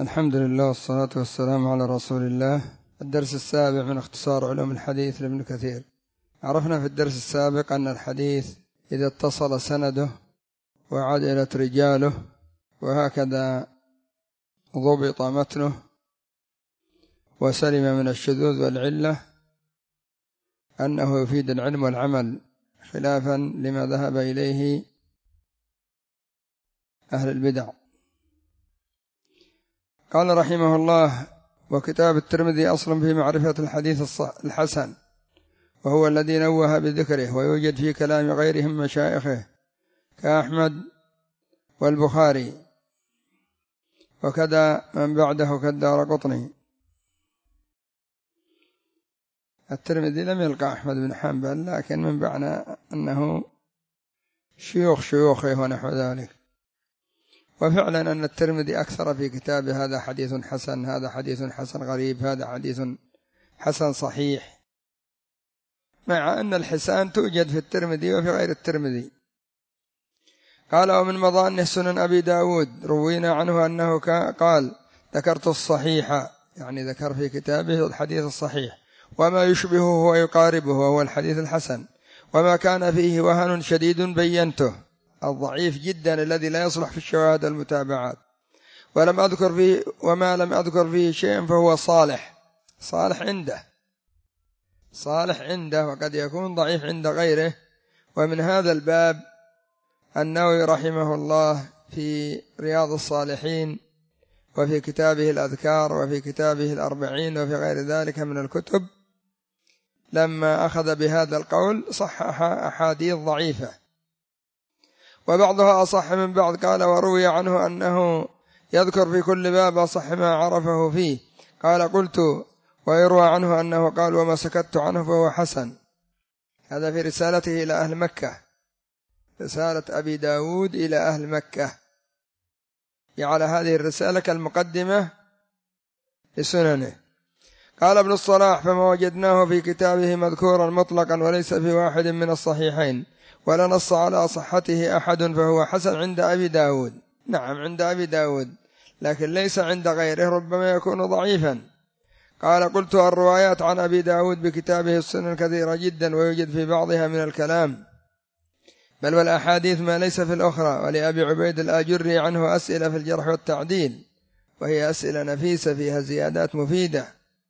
الحمد لله والصلاة والسلام على رسول الله. الدرس السابع من اختصار علوم الحديث لابن كثير. عرفنا في الدرس السابق أن الحديث إذا اتصل سنده وعدلت رجاله وهكذا ضبط متنه وسلم من الشذوذ والعلة أنه يفيد العلم والعمل، خلافا لما ذهب إليه أهل البدع. قال رحمه الله: وكتاب الترمذي أصل في معرفة الحديث الحسن، وهو الذي نوه بذكره، ويوجد في كلام غيرهم مشايخه كأحمد والبخاري، وكذا من بعده كالدارقطني. الترمذي لم يلقى أحمد بن حنبل، لكن من معنى أنه شيوخ شيوخه ونحو ذلك. وفعلا أن الترمذي أكثر في كتابه: هذا حديث حسن، هذا حديث حسن غريب، هذا حديث حسن صحيح، مع أن الحسان توجد في الترمذي وفي غير الترمذي. قال: ومن مظانه سنن أبي داود روينا عنه أنه قال: ذكرت الصحيح، يعني ذكر في كتابه الحديث الصحيح، وما يشبهه ويقاربه وهو الحديث الحسن، وما كان فيه وهن شديد بينته، الضعيف جدا الذي لا يصلح في الشواهد المتابعات، وما لم أذكر فيه شيء فهو صالح عنده، وقد يكون ضعيف عند غيره. ومن هذا الباب النووي رحمه الله في رياض الصالحين، وفي كتابه الأذكار، وفي كتابه الأربعين، وفي غير ذلك من الكتب، لما أخذ بهذا القول صحح أحاديث ضعيفة، وبعضها أصح من بعض. قال: وروي عنه أنه يذكر في كل باب أصح ما عرفه فيه. قال: قلت: ويروى عنه أنه قال: وما سكت عنه فهو حسن. هذا في رسالته إلى أهل مكة، رسالة أبي داود إلى أهل مكة، على هذه الرسالة كالمقدمة لسننه. قال ابن الصلاح: فما وجدناه في كتابه مذكورا مطلقا وليس في واحد من الصحيحين، ولا نص على صحته أحد، فهو حسن عند أبي داود. نعم، عند أبي داود، لكن ليس عند غيره، ربما يكون ضعيفا. قال: قلت: الروايات عن أبي داود بكتابه السنن كثيرة جدا، ويوجد في بعضها من الكلام، بل والأحاديث ما ليس في الأخرى. ولأبي عبيد الآجري عنه أسئلة في الجرح والتعديل، وهي أسئلة نفيسة فيها زيادات مفيدة.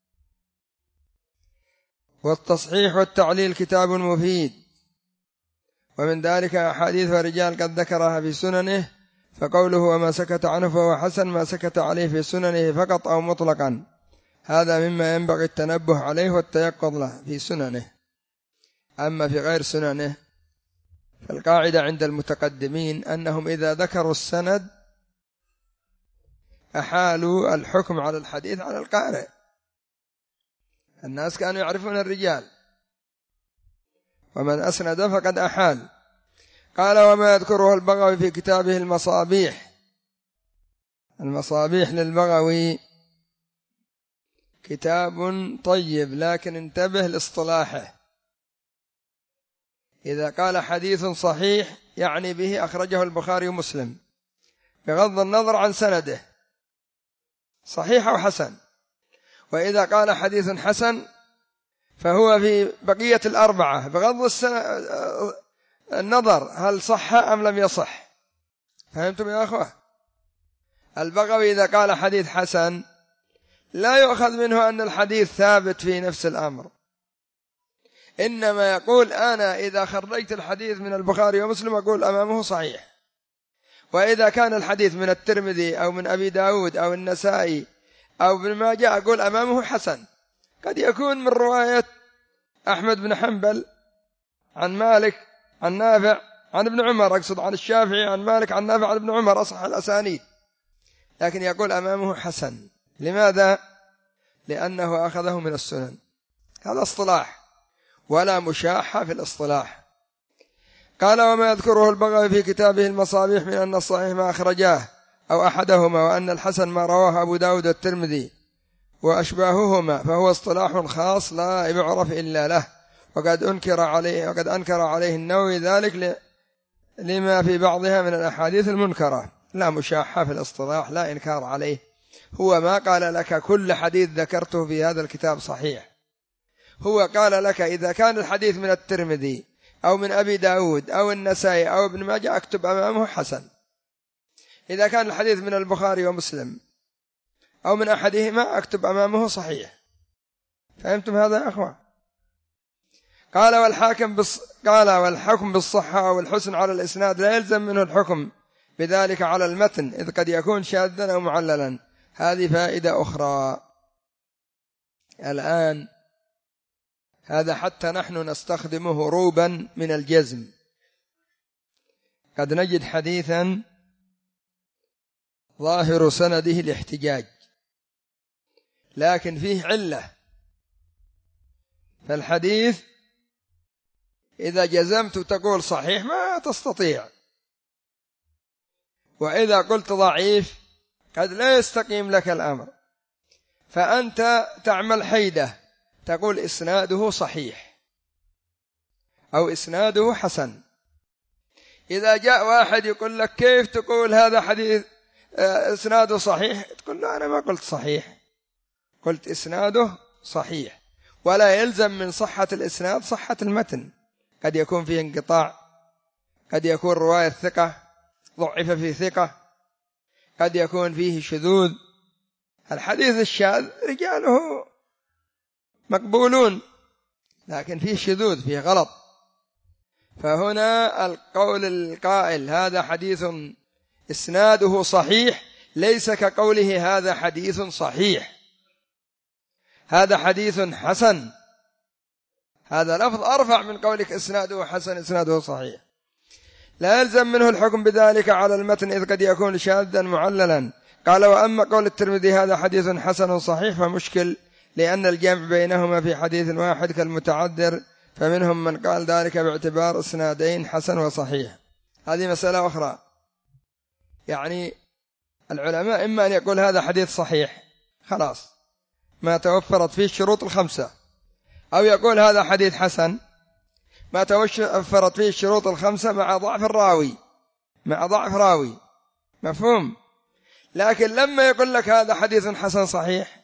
والتصحيح والتعليل كتاب مفيد، ومن ذلك أحاديث ورجال قد ذكرها في سننه، فقوله: وما سكت عنه فهو حسن، ما سكت عليه في سننه فقط أو مطلقا، هذا مما ينبغي التنبه عليه والتيقظ له في سننه. أما في غير سننه فالقاعدة عند المتقدمين أنهم إذا ذكروا السند أحالوا الحكم على الحديث على القارئ. الناس كانوا يعرفون الرجال، ومن أسند فقد أحال. قال: وما يذكره البغوي في كتابه المصابيح للبغوي كتاب طيب، لكن انتبه لاصطلاحه. إذا قال حديث صحيح يعني به أخرجه البخاري ومسلم، بغض النظر عن سنده، صحيح أو حسن. وإذا قال حديث حسن فهو في بقية الأربعة، بغض النظر هل صح أم لم يصح. فهمتم يا أخوة؟ البغوي إذا قال حديث حسن لا يؤخذ منه أن الحديث ثابت في نفس الأمر، إنما يقول: أنا إذا خرجت الحديث من البخاري ومسلم أقول أمامه صحيح، وإذا كان الحديث من الترمذي أو من أبي داود أو النسائي أو ابن ماجه أقول أمامه حسن. قد يكون من رواية أحمد بن حنبل عن مالك عن نافع عن ابن عمر، أقصد عن الشافعي عن مالك عن نافع عن ابن عمر، أصح الأسانيد، لكن يقول أمامه حسن. لماذا؟ لأنه أخذه من السنن. هذا اصطلاح، ولا مشاحة في الاصطلاح. قال: وما يذكره البغوي في كتابه المصابيح من أن الصحيح ما أخرجاه أو أحدهما، وأن الحسن ما رواه أبو داود والترمذي وأشباههما، فهو اصطلاح خاص لا يعرف إلا له، وقد أنكر عليه النووي ذلك لما في بعضها من الأحاديث المنكرة. لا مشاحة في الاصطلاح، لا إنكار عليه، هو ما قال لك كل حديث ذكرته في هذا الكتاب صحيح، هو قال لك إذا كان الحديث من الترمذي أو من أبي داود أو النسائي أو ابن ماجه أكتب أمامه حسن، إذا كان الحديث من البخاري ومسلم أو من أحدهما أكتب أمامه صحيح. فهمتم هذا يا أخوة؟ قال والحكم بالصحة أو الحسن على الإسناد لا يلزم منه الحكم بذلك على المتن، إذ قد يكون شاذا أو معللا. هذه فائدة أخرى. الآن هذا حتى نحن نستخدمه هروبا من الجزم. قد نجد حديثا ظاهر سنده الاحتجاج لكن فيه علة، فالحديث إذا جزمت تقول صحيح ما تستطيع، وإذا قلت ضعيف قد لا يستقيم لك الأمر، فأنت تعمل حيدة تقول إسناده صحيح أو إسناده حسن. إذا جاء واحد يقول لك كيف تقول هذا حديث إسناده صحيح، تقول له أنا ما قلت صحيح، قلت إسناده صحيح، ولا يلزم من صحة الإسناد صحة المتن، قد يكون فيه انقطاع، قد يكون رواية ثقة ضعف في ثقة، قد يكون فيه شذوذ. الحديث الشاذ رجاله مقبولون لكن فيه شذوذ فيه غلط. فهنا القول القائل هذا حديث إسناده صحيح ليس كقوله هذا حديث صحيح، هذا حديث حسن، هذا لفظ أرفع من قولك إسناده حسن إسناده صحيح. لا يلزم منه الحكم بذلك على المتن إذ قد يكون شاذا معللا. قال وأما قول الترمذي هذا حديث حسن صحيح فمشكل، لأن الجمع بينهما في حديث واحد كالمتعذر، فمنهم من قال ذلك باعتبار إسنادين حسن وصحيح. هذه مسألة أخرى، يعني العلماء إما أن يقول هذا حديث صحيح خلاص ما توفرت فيه الشروط الخمسة، أو يقول هذا حديث حسن ما توفرت فيه الشروط الخمسة مع ضعف راوي، مفهوم؟ لكن لما يقول لك هذا حديث حسن صحيح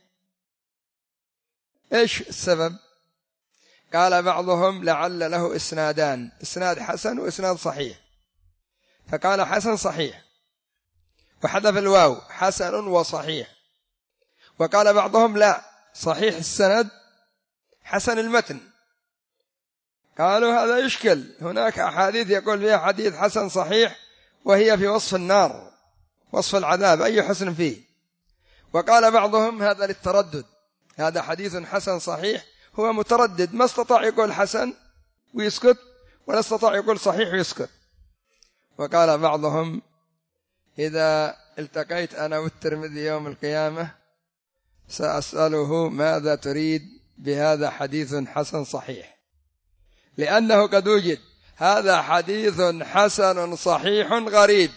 إيش السبب؟ قال بعضهم لعل له إسنادان، إسناد حسن وإسناد صحيح، فقال حسن صحيح وحذف الواو حسن وصحيح. وقال بعضهم لا، صحيح السند حسن المتن. قالوا هذا يشكل، هناك أحاديث يقول فيها حديث حسن صحيح وهي في وصف النار وصف العذاب أي حسن فيه. وقال بعضهم هذا للتردد، هذا حديث حسن صحيح هو متردد، ما استطاع يقول حسن ويسكت ولا استطاع يقول صحيح ويسكت. وقال بعضهم إذا التقيت أنا والترمذي يوم القيامة سأسأله ماذا تريد بهذا حديث حسن صحيح، لأنه قد وجد هذا حديث حسن صحيح غريب.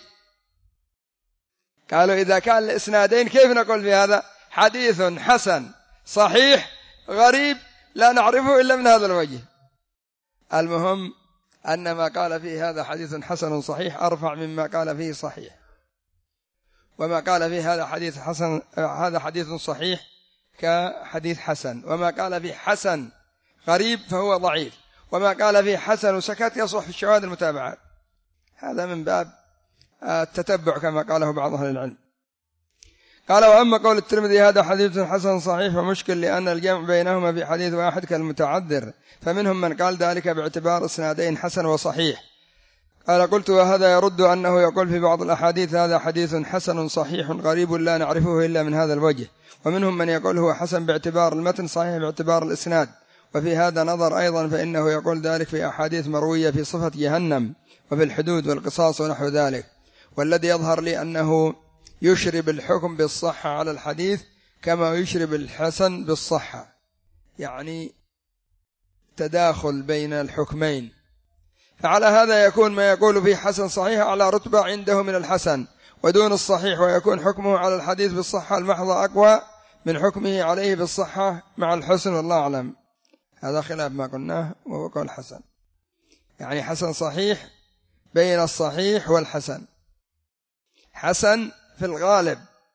قالوا إذا كان الإسنادين كيف نقول في هذا حديث حسن صحيح غريب لا نعرفه إلا من هذا الوجه؟ المهم أن ما قال فيه هذا حديث حسن صحيح أرفع مما قال فيه صحيح، وما قال فيه هذا حديث حسن هذا حديث صحيح كحديث حسن، وما قال فيه حسن غريب فهو ضعيف، وما قال فيه حسن وسكت يصح في الشواهد المتابعات. هذا من باب التتبع كما قاله بعض أهل العلم. قال وأما قول الترمذي هذا حديث حسن صحيح فمشكل، لأن الجمع بينهما في حديث واحد كالمتعذر، فمنهم من قال ذلك باعتبار إسنادين حسن وصحيح. قال قلت وهذا يرد أنه يقول في بعض الأحاديث هذا حديث حسن صحيح غريب لا نعرفه إلا من هذا الوجه، ومنهم من يقول هو حسن باعتبار المتن صحيح باعتبار الإسناد. وفي هذا نظر أيضا، فإنه يقول ذلك في أحاديث مروية في صفة جهنم وفي الحدود والقصاص ونحو ذلك. والذي يظهر لي أنه يشرب الحكم بالصحة على الحديث كما يشرب الحسن بالصحة، يعني تداخل بين الحكمين. فعلى هذا يكون ما يقول فيه حسن صحيح على رتبة عنده من الحسن ودون الصحيح، ويكون حكمه على الحديث بالصحة المحضة أقوى من حكمه عليه بالصحة مع الحسن، والله أعلم. هذا خلاف ما قلناه وهو قول حسن، يعني حسن صحيح بين الصحيح والحسن. حسن في الغالب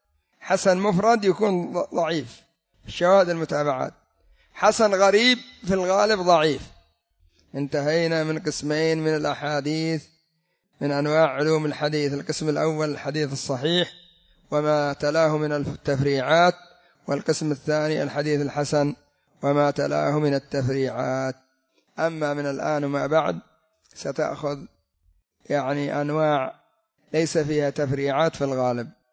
حسن مفرد يكون ضعيف، الشواهد المتابعات. حسن غريب في الغالب ضعيف. انتهينا من قسمين من الأحاديث من أنواع علوم الحديث. القسم الأول الحديث الصحيح وما تلاه من التفريعات، والقسم الثاني الحديث الحسن وما تلاه من التفريعات. أما من الآن وما بعد ستأخذ يعني أنواع ليس فيها تفريعات في الغالب.